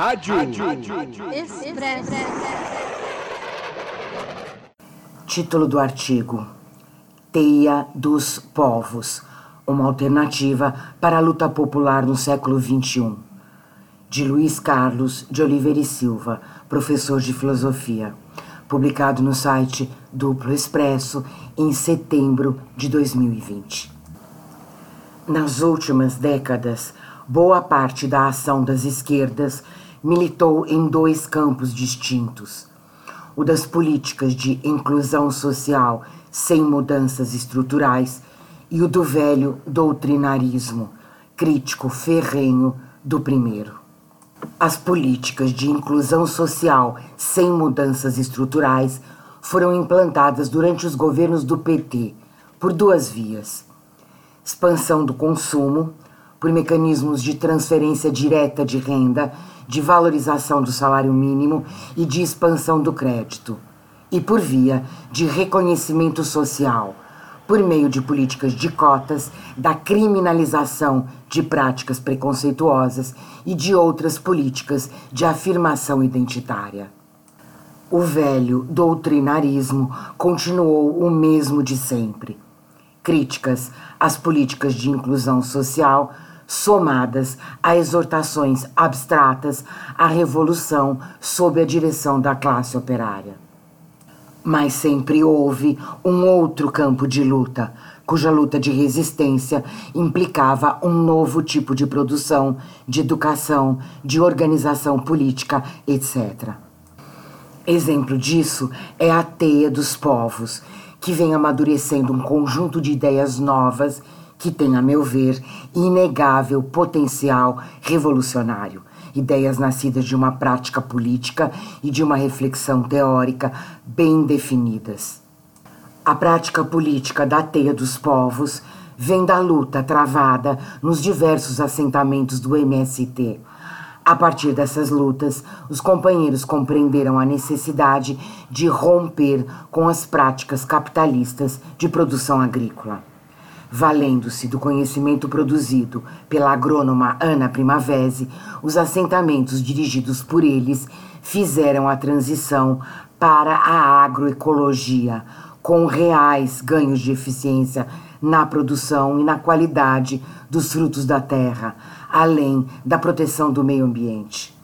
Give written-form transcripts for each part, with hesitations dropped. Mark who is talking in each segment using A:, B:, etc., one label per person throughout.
A: Rádio.
B: Expresso.
C: Título do artigo: Teia dos Povos, uma alternativa para a luta popular no século XXI, de Luiz Carlos de Oliveira e Silva, professor de filosofia, publicado no site Duplo Expresso em setembro de 2020. Nas últimas décadas, boa parte da ação das esquerdas militou em dois campos distintos: o das políticas de inclusão social sem mudanças estruturais e o do velho doutrinarismo, crítico ferrenho do primeiro. As políticas de inclusão social sem mudanças estruturais foram implantadas durante os governos do PT por duas vias: expansão do consumo, por mecanismos de transferência direta de renda, de valorização do salário mínimo e de expansão do crédito, e por via de reconhecimento social, por meio de políticas de cotas, da criminalização de práticas preconceituosas e de outras políticas de afirmação identitária. O velho doutrinarismo continuou o mesmo de sempre: críticas às políticas de inclusão social, somadas a exortações abstratas à revolução sob a direção da classe operária. Mas sempre houve um outro campo de luta, cuja luta de resistência implicava um novo tipo de produção, de educação, de organização política, etc. Exemplo disso é a Teia dos Povos, que vem amadurecendo um conjunto de ideias novas que tem, a meu ver, inegável potencial revolucionário. Ideias nascidas de uma prática política e de uma reflexão teórica bem definidas. A prática política da Teia dos Povos vem da luta travada nos diversos assentamentos do MST. A partir dessas lutas, os companheiros compreenderam a necessidade de romper com as práticas capitalistas de produção agrícola. Valendo-se do conhecimento produzido pela agrônoma Ana Primavesi, os assentamentos dirigidos por eles fizeram a transição para a agroecologia, com reais ganhos de eficiência na produção e na qualidade dos frutos da terra, além da proteção do meio ambiente.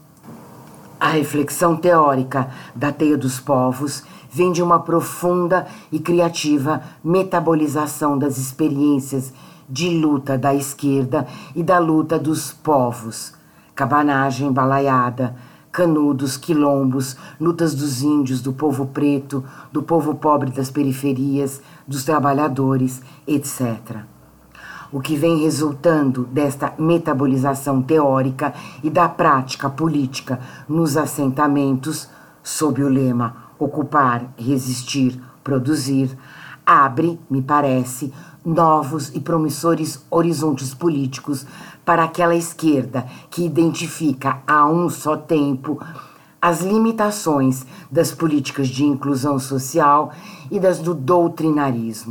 C: A reflexão teórica da Teia dos Povos vem de uma profunda e criativa metabolização das experiências de luta da esquerda e da luta dos povos: cabanagem, balaiada, canudos, quilombos, lutas dos índios, do povo preto, do povo pobre das periferias, dos trabalhadores, etc. O que vem resultando desta metabolização teórica e da prática política nos assentamentos, sob o lema ocupar, resistir, produzir, abre, me parece, novos e promissores horizontes políticos para aquela esquerda que identifica a um só tempo as limitações das políticas de inclusão social e das do doutrinarismo.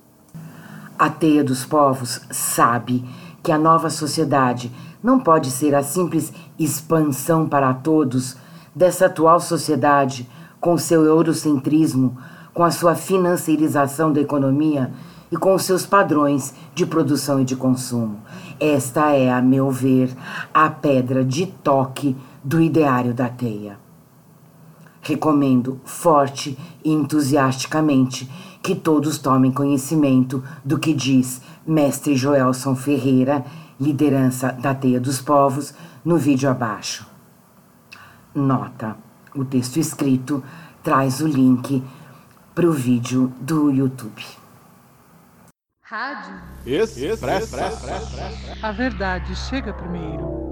C: A Teia dos Povos sabe que a nova sociedade não pode ser a simples expansão para todos dessa atual sociedade, com seu eurocentrismo, com a sua financeirização da economia e com os seus padrões de produção e de consumo. Esta é, a meu ver, a pedra de toque do ideário da Teia. Recomendo forte e entusiasticamente que todos tomem conhecimento do que diz mestre Joelson Ferreira, liderança da Teia dos Povos, no vídeo abaixo. Nota: o texto escrito traz o link para o vídeo do YouTube.
B: Rádio
A: Expresso.
D: A verdade chega primeiro.